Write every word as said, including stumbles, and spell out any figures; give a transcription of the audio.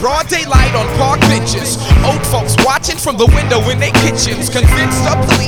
broad daylight on park benches. Old folks watching from the window in their kitchens, convinced the police